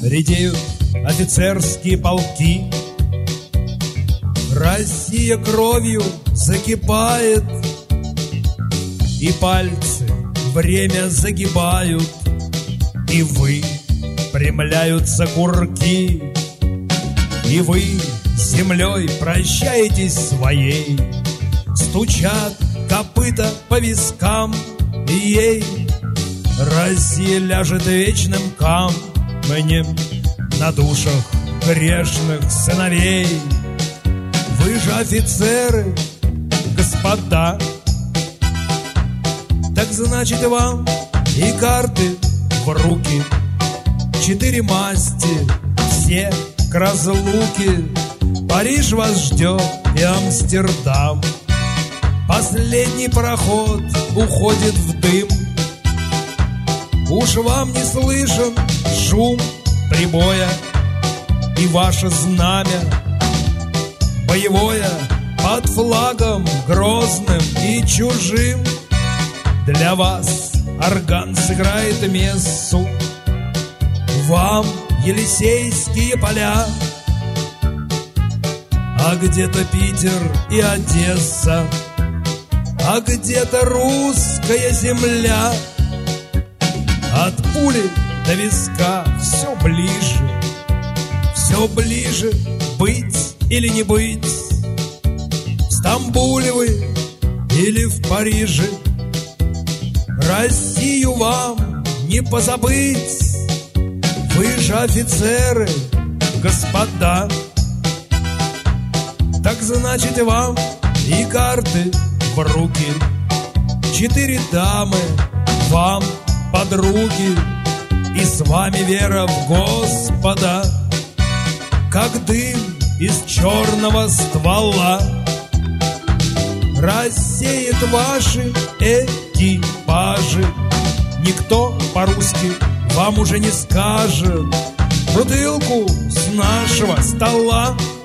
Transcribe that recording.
редеют офицерские полки. Россия кровью закипает, и пальцы время загибают, и выпрямляются курки, и вы с землей прощаетесь своей. Стучат копыта по вискам, и ей Россия ляжет вечным камнем на душах грешных сыновей. Вы же офицеры, господа, так значит вам и карты в руки. 4 масти, все к разлуке. Париж вас ждет и Амстердам. Последний пароход уходит в дым. Уж вам не слышен шум прибоя, и ваше знамя боевое под флагом грозным и чужим. Для вас орган сыграет мессу, вам Елисейские поля, а где-то Питер и Одесса, а где-то русская земля. От пули до виска все ближе быть или не быть. В Стамбуле вы или в Париже, Россию вам не позабыть. Вы же офицеры, господа, так значит вам и карты в руки. 4 дамы вам подруги, и с вами вера в Господа, как дым из черного ствола. Рассеет ваши экипажи, никто по-русски вам уже не скажет. Бутылку с нашего стола